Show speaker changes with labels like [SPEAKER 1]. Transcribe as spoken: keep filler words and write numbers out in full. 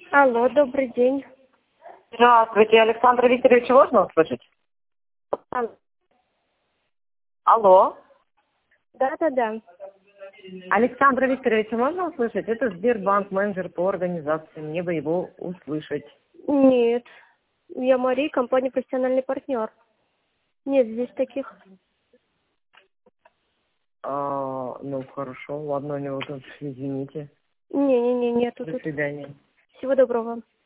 [SPEAKER 1] Алло, добрый день.
[SPEAKER 2] Здравствуйте, Александра Викторовича можно услышать?
[SPEAKER 1] Алло.
[SPEAKER 2] Алло.
[SPEAKER 1] Да-да-да.
[SPEAKER 2] Александра Викторовича можно услышать? Это Сбербанк, менеджер по организации. Мне бы его услышать.
[SPEAKER 1] Нет. Я Мария, компания «Профессиональный партнер». Нет здесь таких.
[SPEAKER 2] А, ну, хорошо. Ладно, у него тут, извините.
[SPEAKER 1] Не-не-не, нету
[SPEAKER 2] До
[SPEAKER 1] тут.
[SPEAKER 2] свидания.
[SPEAKER 1] Всего доброго.